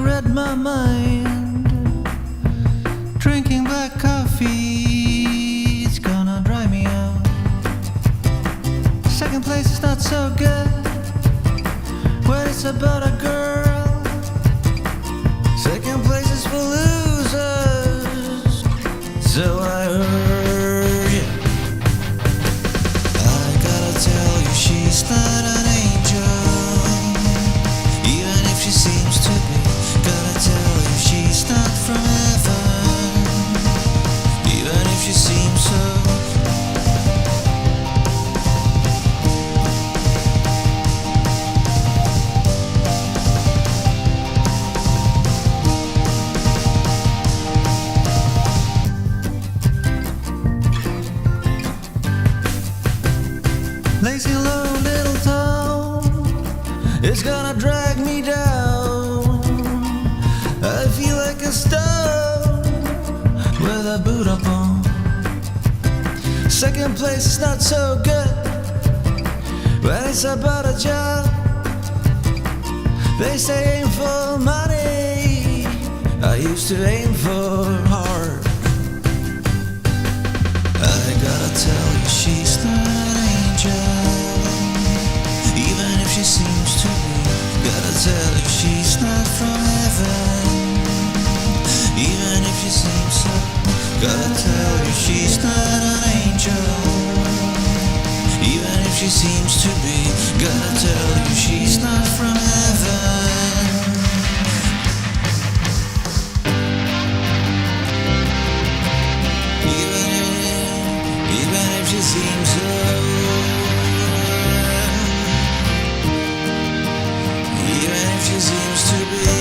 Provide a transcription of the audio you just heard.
read my mind. Drinking black coffee, it's gonna dry me out. Second place is not so good when it's about a girl. Second place is for losers, so I heard. Yeah. I gotta tell you, she's not an angel, even if she seems to be. Gotta tell you, she's not from heaven, even if she seems so. Lazy low little town is gonna drag me down. I feel like a stone with a boot up on. Second place is not so good when it's about a job. They say aim for money, I used to aim for heart. I gotta tell you, she's not an angel, even if she seems to be. Gotta tell you, she's not from heaven, even if she seems so. Gotta tell you, she's not an angel, even if she seems to be. Gotta tell you, she's not from heaven. Even if she seems so. Even if she seems to be.